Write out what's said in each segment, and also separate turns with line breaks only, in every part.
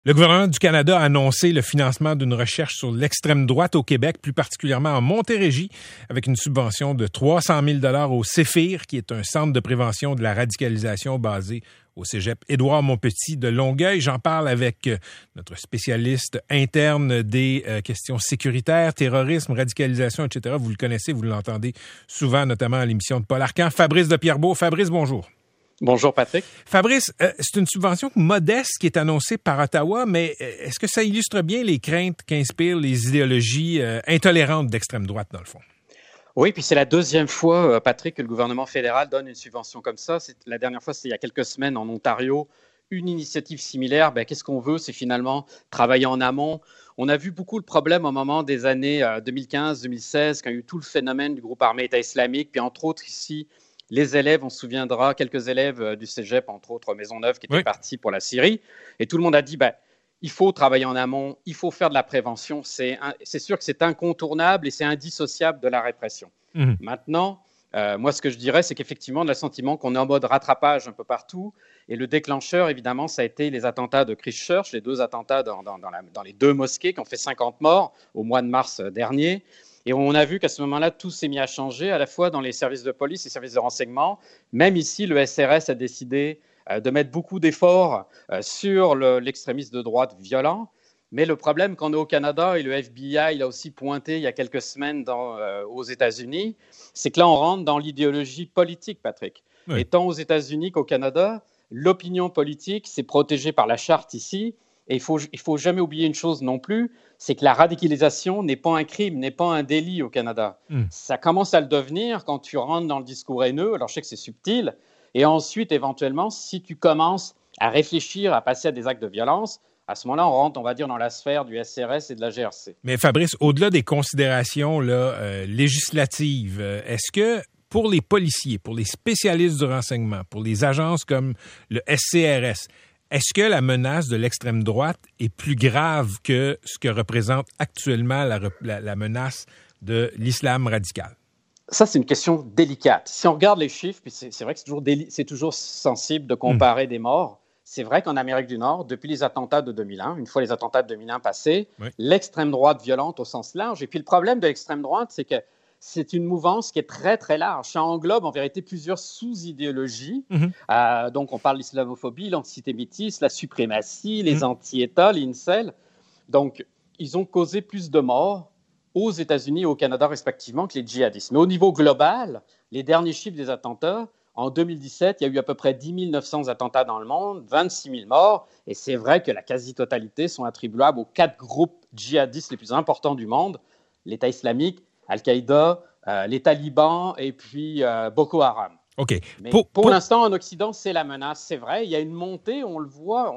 Le gouvernement du Canada a annoncé le financement d'une recherche sur l'extrême droite au Québec, plus particulièrement en Montérégie, avec une subvention de 300 000 $ au CEPHIR, qui est un centre de prévention de la radicalisation basé au cégep Édouard-Montpetit de Longueuil. J'en parle avec notre spécialiste interne des questions sécuritaires, terrorisme, radicalisation, etc. Vous le connaissez, vous l'entendez souvent, notamment à l'émission de Paul Arcan. Fabrice de Pierrebourg. Fabrice, bonjour.
Bonjour Patrick.
Fabrice, c'est une subvention modeste qui est annoncée par Ottawa, mais est-ce que ça illustre bien les craintes qu'inspirent les idéologies intolérantes d'extrême droite, dans le fond?
Oui, puis c'est la deuxième fois, Patrick, que le gouvernement fédéral donne une subvention comme ça. La dernière fois, c'était il y a quelques semaines en Ontario. Une initiative similaire, qu'est-ce qu'on veut? C'est finalement travailler en amont. On a vu beaucoup le problème au moment des années 2015-2016, quand il y a eu tout le phénomène du groupe armé État islamique, puis entre autres ici, les élèves, on se souviendra, quelques élèves du cégep, entre autres Maisonneuve, qui étaient partis pour la Syrie. Et tout le monde a dit, il faut travailler en amont, il faut faire de la prévention. C'est sûr que c'est incontournable et c'est indissociable de la répression. Mmh. Maintenant, moi, ce que je dirais, c'est qu'effectivement, on a le sentiment qu'on est en mode rattrapage un peu partout. Et le déclencheur, évidemment, ça a été les attentats de Christchurch, les deux attentats dans les deux mosquées qui ont fait 50 morts au mois de mars dernier. Et on a vu qu'à ce moment-là, tout s'est mis à changer, à la fois dans les services de police et les services de renseignement. Même ici, le SRS a décidé de mettre beaucoup d'efforts sur l'extrémisme de droite violent. Mais le problème qu'on a au Canada, et le FBI l'a aussi pointé il y a quelques semaines aux États-Unis, c'est que là, on rentre dans l'idéologie politique, Patrick. Oui. Et tant aux États-Unis qu'au Canada, l'opinion politique, c'est protégé par la charte ici. Et il faut jamais oublier une chose non plus, c'est que la radicalisation n'est pas un crime, n'est pas un délit au Canada. Ça commence à le devenir quand tu rentres dans le discours haineux. Alors, je sais que c'est subtil. Et ensuite, éventuellement, si tu commences à réfléchir, à passer à des actes de violence, à ce moment-là, on rentre, on va dire, dans la sphère du SRS et de la GRC.
Mais Fabrice, au-delà des considérations législatives, est-ce que pour les policiers, pour les spécialistes du renseignement, pour les agences comme le SCRS, est-ce que la menace de l'extrême droite est plus grave que ce que représente actuellement la menace de l'islam radical?
Ça, c'est une question délicate. Si on regarde les chiffres, puis c'est vrai que c'est toujours sensible de comparer des morts. C'est vrai qu'en Amérique du Nord, depuis les attentats de 2001, une fois les attentats de 2001 passés, l'extrême droite violente au sens large. Et puis le problème de l'extrême droite, c'est que c'est une mouvance qui est très, très large. Ça englobe en vérité plusieurs sous-idéologies. Donc, on parle de l'islamophobie, l'antisémitisme, la suprématie, les anti-États, les incels. Donc, ils ont causé plus de morts aux États-Unis et au Canada respectivement que les djihadistes. Mais au niveau global, les derniers chiffres des attentats, en 2017, il y a eu à peu près 10 900 attentats dans le monde, 26 000 morts. Et c'est vrai que la quasi-totalité sont attribuables aux 4 groupes djihadistes les plus importants du monde, l'État islamique, Al-Qaïda, les talibans et puis Boko Haram.
OK.
Mais pour l'instant, en Occident, c'est la menace. C'est vrai, il y a une montée, on le voit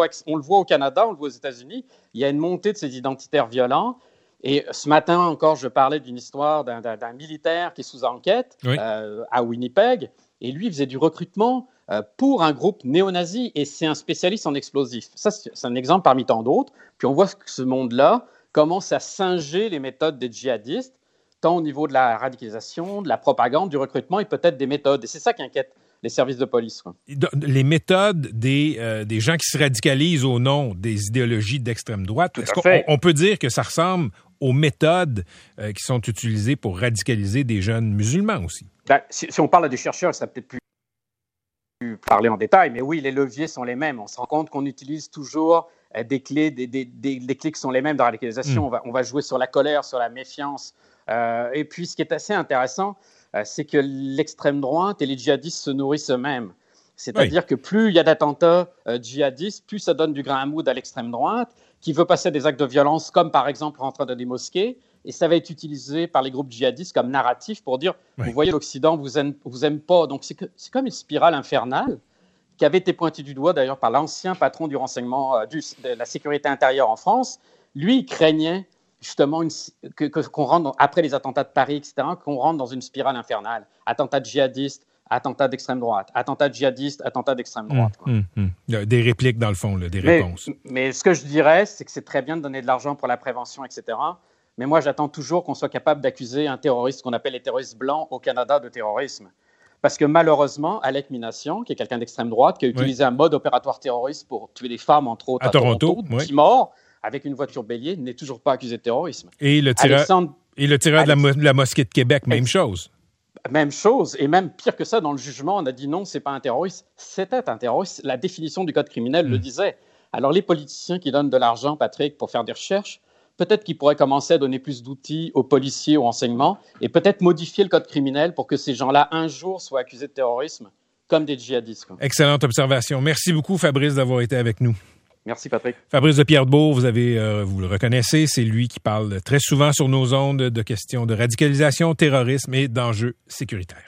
au Canada, on le voit aux États-Unis. Il y a une montée de ces identitaires violents. Et ce matin encore, je parlais d'une histoire d'un militaire qui est sous enquête à Winnipeg. Et lui, il faisait du recrutement pour un groupe néo-nazi. Et c'est un spécialiste en explosifs. Ça, c'est un exemple parmi tant d'autres. Puis on voit que ce monde-là commence à singer les méthodes des djihadistes, tant au niveau de la radicalisation, de la propagande, du recrutement et peut-être des méthodes. Et c'est ça qui inquiète les services de police.
Les méthodes des gens qui se radicalisent au nom des idéologies d'extrême droite, est-ce qu'on peut dire que ça ressemble aux méthodes qui sont utilisées pour radicaliser des jeunes musulmans aussi?
Si on parle à des chercheurs, ça peut-être plus parler en détail, mais oui, les leviers sont les mêmes. On se rend compte qu'on utilise toujours des clés, des clés qui sont les mêmes de radicalisation. On va jouer sur la colère, sur la méfiance. Et puis, ce qui est assez intéressant, c'est que l'extrême droite et les djihadistes se nourrissent eux-mêmes. C'est-à-dire que plus il y a d'attentats djihadistes, plus ça donne du grain à moudre à l'extrême droite, qui veut passer à des actes de violence, comme par exemple rentrer dans des mosquées, et ça va être utilisé par les groupes djihadistes comme narratif pour dire vous voyez, l'Occident vous aime pas. Donc, c'est comme une spirale infernale qui avait été pointée du doigt d'ailleurs par l'ancien patron du renseignement, de la sécurité intérieure en France. Lui, il craignait justement qu'on rentre, après les attentats de Paris, etc., qu'on rentre dans une spirale infernale. Attentats djihadistes, attentats d'extrême droite, attentats djihadistes, attentats d'extrême droite.
Des répliques, dans le fond, des réponses.
Mais ce que je dirais, c'est que c'est très bien de donner de l'argent pour la prévention, etc., mais moi, j'attends toujours qu'on soit capable d'accuser un terroriste qu'on appelle les terroristes blancs au Canada de terrorisme. Parce que malheureusement, Alek Minassian, qui est quelqu'un d'extrême droite, qui a utilisé un mode opératoire terroriste pour tuer des femmes, entre autres, à Toronto 10 morts, avec une voiture bélier, n'est toujours pas accusé de terrorisme.
Et le tireur de la mosquée de Québec, même chose.
Même chose, et même pire que ça, dans le jugement, on a dit non, c'est pas un terroriste, c'était un terroriste. La définition du code criminel le disait. Alors les politiciens qui donnent de l'argent, Patrick, pour faire des recherches, peut-être qu'ils pourraient commencer à donner plus d'outils aux policiers, aux renseignements, et peut-être modifier le code criminel pour que ces gens-là, un jour, soient accusés de terrorisme, comme des djihadistes.
Excellente observation. Merci beaucoup, Fabrice, d'avoir été avec nous.
Merci, Patrick.
Fabrice de Pierrebourg, vous le reconnaissez, c'est lui qui parle très souvent sur nos ondes de questions de radicalisation, terrorisme et d'enjeux sécuritaires.